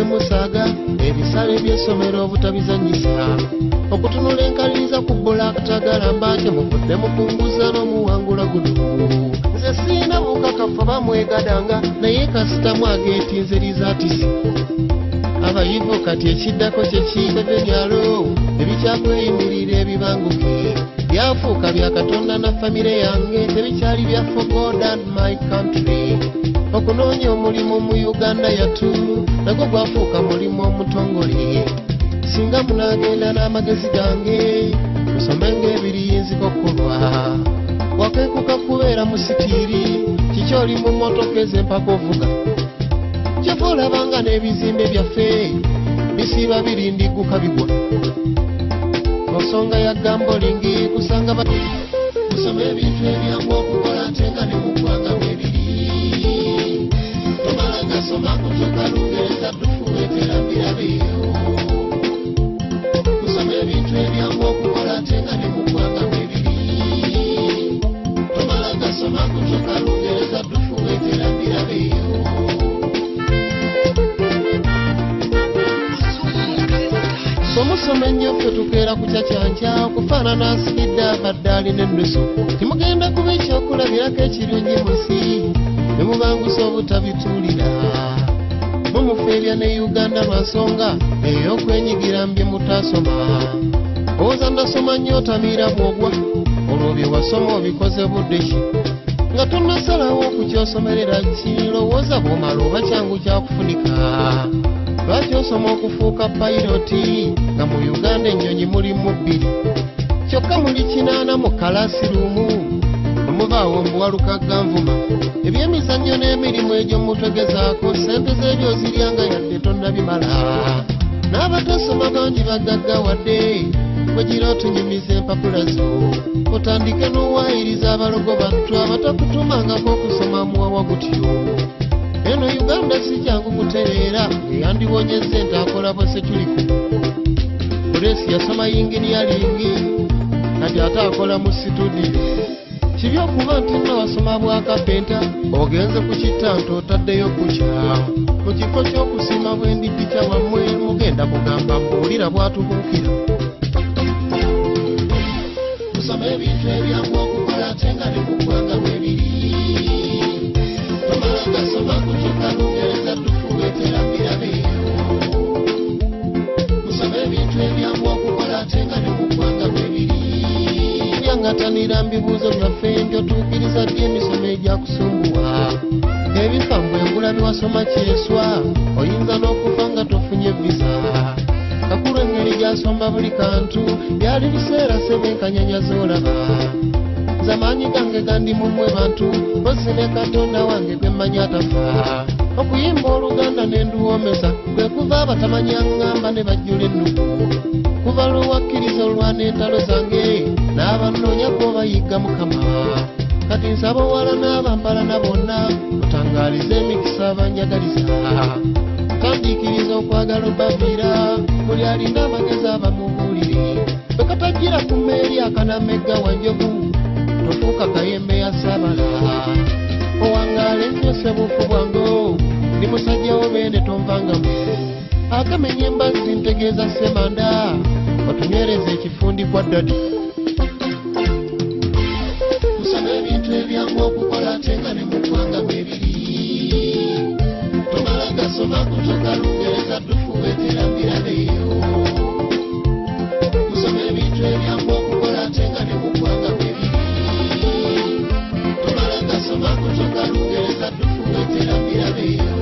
Musaga ebisale by'essomero obutabizanyisa okutunula enkaliriza ku bbula akatagala mbanje muvudde mukunguza n'omuwangula gudu nze siina bukakafu bamwegadanga naye kasitamu ageetinze lizaatisi abayivu kati ekiddako kyekiibe byalo ebikyakweyimiririra ebibanguke byafuuka bya Katonda na famire yange tebikyali bya for God and my country okunoonya omulimu mu Uganda yatu nagwo gwafuuka mulimu omutongole singa munagenda n'amagezi gange musomenga ebiriyinzika okukolwa wakwekuka kubeera musitiri kiki oli mu mmotoka ez'empaka ovuga kyova olabanga n'ebizimbe byaffe bisiiba birindiguka bigwa nsonga ya gambolingi kusanga kusoma ebintu ebyangu okukola ate nga ne mu ggwanga mwebiri tomala gasoma kutuuka Lungereza tufuweetera birabeyo kusoma ebintu ebyangu okukola ate nga ne mu ggwanga mwebiri tomala gasoma kutuuka Lungereza tufuweetera birabeyo somusoma ennyo ffe tukeera ku kyakyanja okufaanana asigidde abaddaali n'ennusu timugenda kuba ekyokulabirako ekirungi mu nsi ne mubangusa obutabituulira mumuferya ne Uganda lwa nsonga ey'okwenyigira mu bye mutaasoma owooza ndasoma nnyo otamiira bw'ogwa olwo bye wasoma obikoze budde ki nga tonnasalawo okukyosomerera ki lowooza bw'omala oba kyangu kyakufunika lwaki osoma okufuuka payiroti nga mu Uganda ennyonyi mulimu 2 kyokka muli 8 mu kalasiruumu omubaawo mbuwaluka ganvuma ebyemizannyo n'emirimu egyo mutegezaako sente z'ebyo oziryanga yadde tonnabimala n'abatasoma bangi bagaggawadde wegira otunyumiza empapula zo otandike n'owaayiriza abalogo battu abatakutumangako okusoma muwawa gutyo eno Uganda si kyangu kutereera eyandiwonyezza ente akola bwesekyuliku polisi yasoma yinginiyalingi kati ate akola mu situdiyo kibi okuba nti nawasoma bwa kapenta ogenze ku kittanto otaddeyo kukya mu kifo ky'okusiima bw'endipica wammwe mugenda kugamba mbuulira bwatubuukira kusoma ebintu ebyangu okukola ate nga ne mu ggwanga mwebiri tomala gasoma kutuuka Lungereza tufuweetera birabeyo kusoma ebintu ebyangu okukola ate nga ne mu ggwanga mwebiri byangatanira mu bibuuzo byaffe njotuukiriza ddi emisomo egyakusumbuwa ebifa mbwengula biwasoma kyeswa oyinza n'okufa nga tofunye visa kakulu engeri gyasomba buli kantu byali biseera sebenkanyanya z'olaba zamaanyi gange gandi mumwe bantu bose ne Katonda wange gwe mmanyi atafa okuyimba Oluganda ne nduwomeza kwe kuva abatamanya ngamba ne bajjula ennuku kuva lw'owakkiriza olwana entalo zange n'abanoonya gw'obayigga Mukama kati nsaba owala n'abambala na bonna mutangaalize emikisa abanjagaliza tandiikiriza okwagala obaviira buli alina amagezi abamubuulire bwe katajjira ku mmeeri akanamegga wanjovu tofuuka kayembe ya Saabala owangaala ennyo ssebuufu bwango ndi musajja w'obeene tonvangamu akamenya embazzi ntegeeza Ssemanda otunywereza ekifundi kwa ddadi kusoma ebintu ebyangu okukola ate nga ne mu ggwanga mwebiri tomala gasoma kutuuka Lungereza tufuweetera birabeyo kusoma ebintu ebyangu okukola ate nga ne mu ggwanga mwebiri tomala gasoma kutuuka Lungereza tufuweetera birabeyo